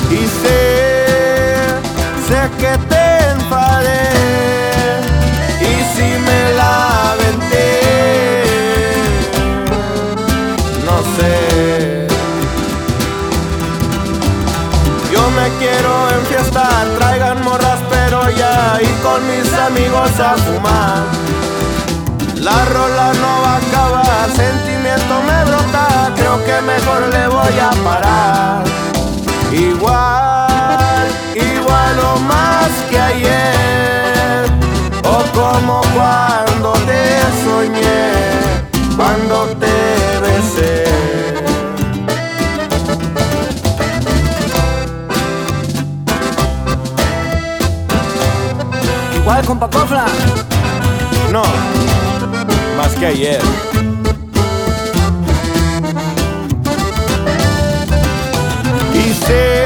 Y sé que te enfadé, y si me la aventé, no sé. Yo me quiero enfiestar, traigan morras pero ya, y con mis amigos a fumar. La rola no va a acabar, sentimiento me brota, creo que mejor le voy a parar. Igual o más que ayer, o como cuando te soñé, cuando te besé. Igual con Pacofla. No, más que ayer. Y sé